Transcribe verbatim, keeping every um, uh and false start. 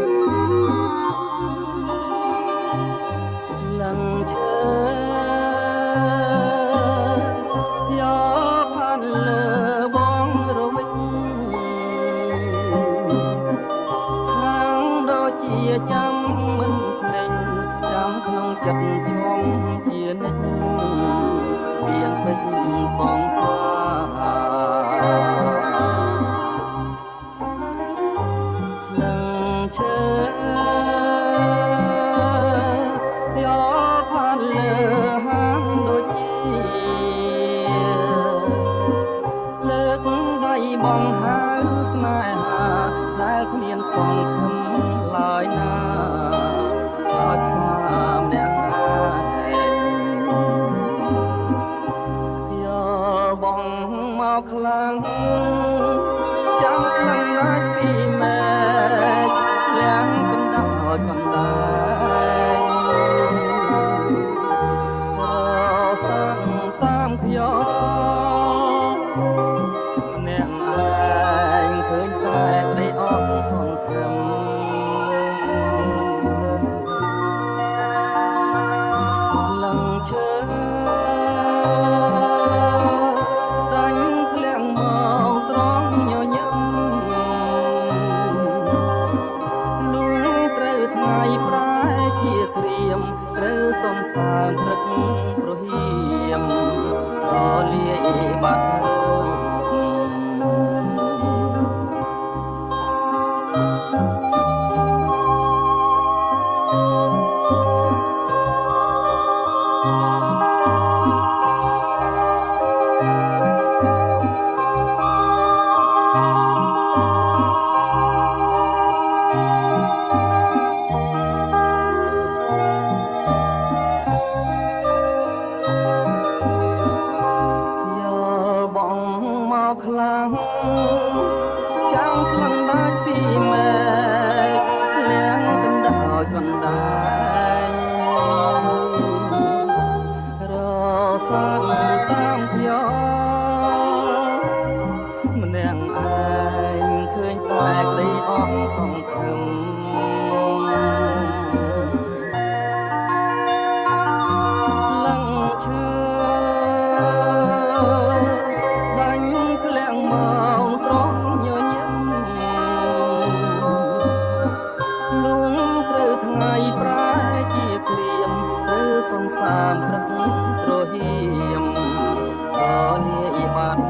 ស្លឹងឈើយកផានលើបងរវិចខាងដូចជាចាំមិនភ្លេចចាំក្នុងចិត្តជុំជានិច្ចមានពេជ្រសងសាស្លឹងឈើយកផានលើហាងដូចជាលើកដៃបងហៅស្នេហាដែលគ្មានសង្ឃឹមឡើយណាឲ្យផ្សាម្នាក់ឯងយកបងមកខ្លាំងចាំស្លឹងរាច់ពីមេឃលៀងកណ្ដោយកណ្ដែងរសាំតាមខ្ញុំម្នាក់ឯងឃើញតែក្តីអស់សង្ឃឹមស្លឹងឈើដាញ់ធ្លាក់មកស្រង់ញញឹមលួងត្រូវថ្ងៃប្រែជាក្រៀមត្រូវសំសើមព្រឹកប្រហៀមរលាយបាត់ខ្លាំងចាំស្លឹងដាច់ពីមេឃលៀងកណ្ដោយកណ្ដែងរសាំតាមខ្ញុំម្នាក់ឯងឃើញតែក្តីអស់សង្ឃឹមស្លឹងឈើមកស្រស់ញញឹមលួងត្រូវថ្ងៃប្រែជាក្រៀមឬសង្សារព្រឹករហៀមរលាយបាត់